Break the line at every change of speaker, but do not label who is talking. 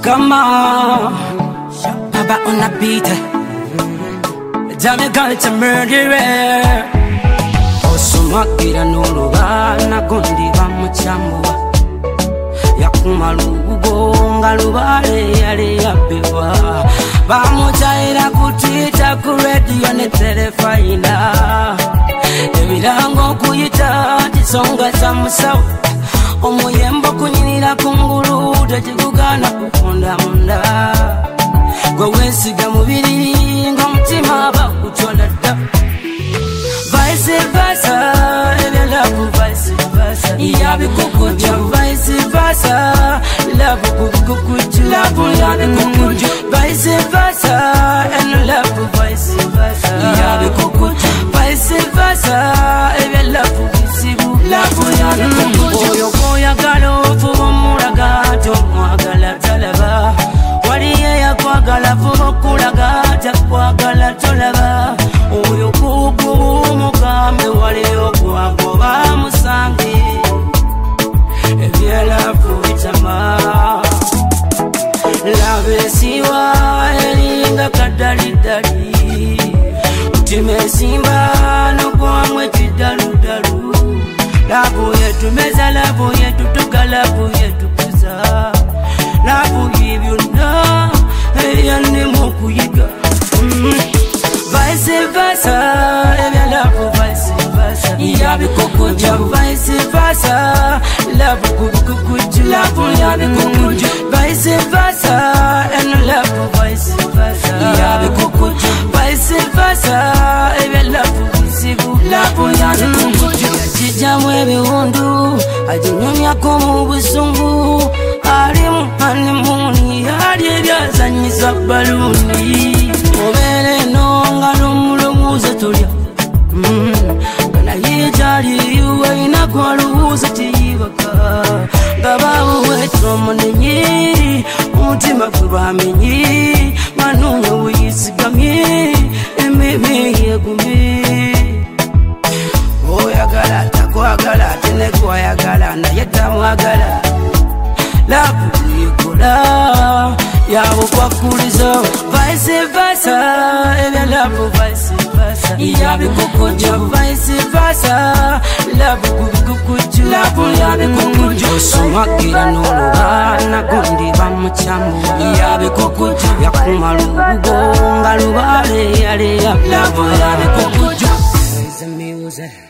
Come on, Baba on a beat. Jame galcha murderer. Osumakira n'olubana gundi bamuchambua. Yakumalugo ngalubale yale yabewa. Bamuchaira kutita ku radio ne telefina. Ebirango kuyita tisonga za musawo. Omuyembo kunyirira kungulu tekigugana kukonda munda. Gwe wesiga mubiri nga mutima bakutola dda. Vice versa, love vice versa. Yabikukuja vice versa, love kukukuja, love yabikukuja vice versa, and love vice versa. Yabikukuja vice versa, love visibu, love yabikukuja. Oyo koyagala ofuba omulaga tomwagala talaba. Waliye yakwagala fuba okulaga takwagala tolaba. Oyo kuku mugambe waliye okwagoba musange. Ebyelafu bitama lave siwa elinga kadalidali. Mutima esimba n'ogwamu ekidaludalu. Lavu yetu meza, lavu yetu tuga, lavu yetu kuza. Lavu yibyonna eyannemu okuyiga. Vice versa, ebya lavu vice versa. Yabikukuja vice versa, lavu kukukuja, lavu yabikukuja vice versa, and lavu vice versa. Yabikukuja vice versa, ebya lavu visibu, lavu yabikukuja. Yajijamu ebiwundu, ajinyumyako mu busungu. Alimu honeymoon, yali ebyazanyisa baluni. Obere nonga n'omulowooza tolya. Naye gyali yuwe inakwaluwuza tiyibaka. Nga baawuweta omunenyi, omutima gwe bamenyi. Manoonya weyisigamye, emmeeme yegumye. Oyagala takwagala, ate ne gw'oyagala naye tamwagala. Lavu yikola yabukwakuliza vice versa, ebya lavu vice versa. Yabikukuja vice versa, lavu kukukuja, lavu yabikukuja. Osumakira n'olubana gundi bamuchambua. Yabikukuja yakumalugo ngalubale yale yabewa. Lavu yabikukuja. Music.